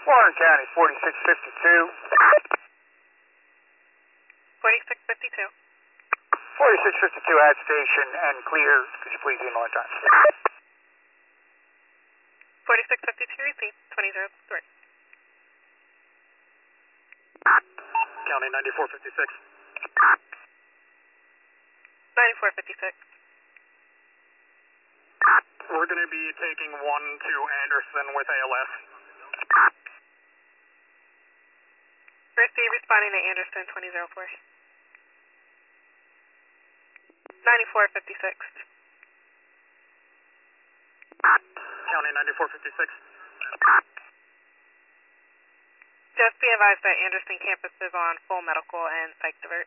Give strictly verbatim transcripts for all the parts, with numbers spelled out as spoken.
Warren County, forty-six fifty-two. forty-six fifty-two. forty-six fifty-two at station and clear. Could you please email on time? forty-six fifty-two, repeat, twenty oh three. County ninety-four fifty-six. ninety-four fifty-six. We're going to be taking one to Anderson with A L S. Receive, responding to Anderson, twenty oh four. ninety-four fifty-six. County ninety-four fifty-six. Just be advised that Anderson campus is on full medical and psych divert.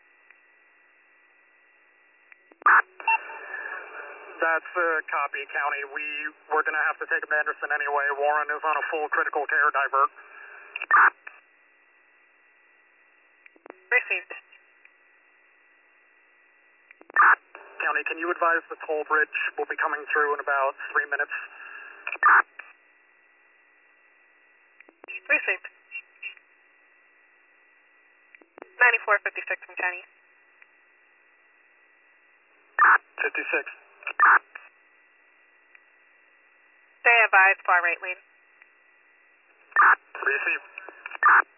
That's a copy, County. We, we're going to have to take him to Anderson anyway. Warren is on a full critical care divert. Received. County, can you advise the toll bridge will be coming through in about three minutes? Received. ninety-four fifty-six from County. fifty-six. Stay advised, far right lane. Receive.